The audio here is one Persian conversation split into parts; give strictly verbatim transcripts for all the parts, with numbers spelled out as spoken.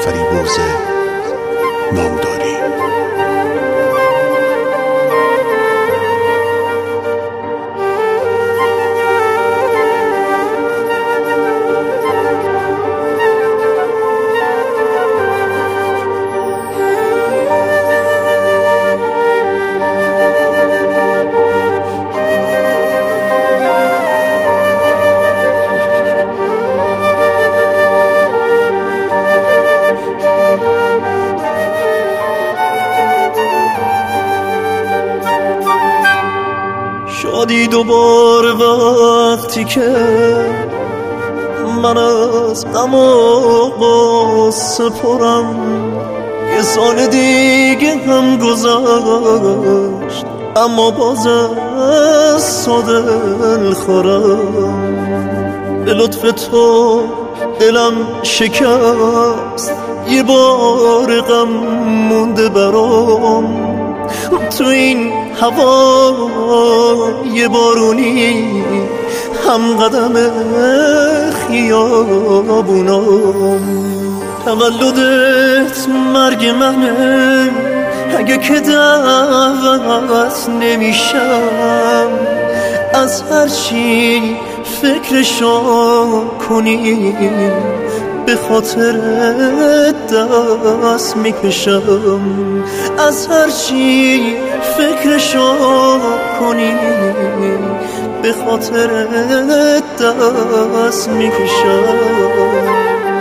فریبرز نامداری. شادی دوباره وقتی که من از غم و غصه پرم، یه سال دیگه هم گذشت اما باز از تو دل خورم. به لطف تو دلم شکست، یه بار غم مونده برام. تو این هوا یه بارونی هم قدم خیابونام. تولدت مرگ منه، اگه که دعوت نمیشم، از هرچی فکرشو کنی به خاطر دست میکشم. از هرچی فکرشو کنی به خاطر دست میکشم.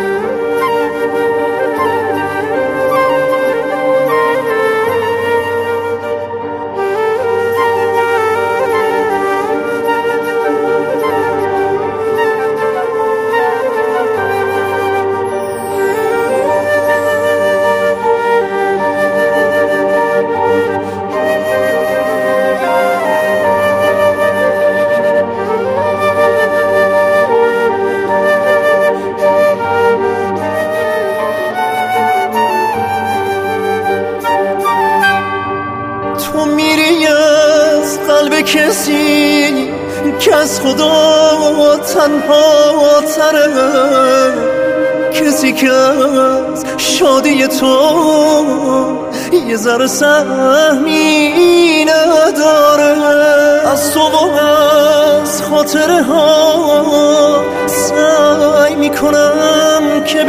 تو میری از قلب کسی که از خدا تنها تره، کسی که از شادی تو یه ذره سهمی نداره. از تو و از خاطره ها سعی میکنم که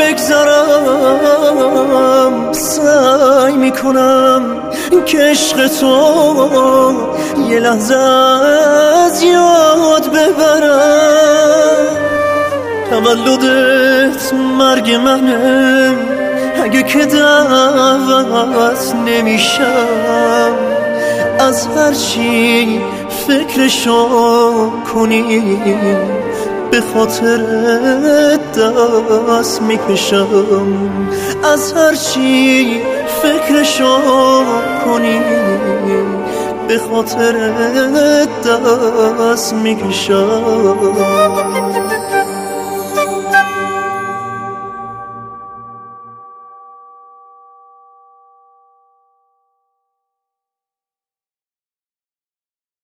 بگذرم، سعی میکنم که عشق تو یه لحظه از یاد ببرم. تولدت مرگ منه، اگه که دعوت نمیشم، از هرچی فکرشو کنی به خاطر دست میکشم. از هرچی فکرشو کنی به خاطر دست میکشم.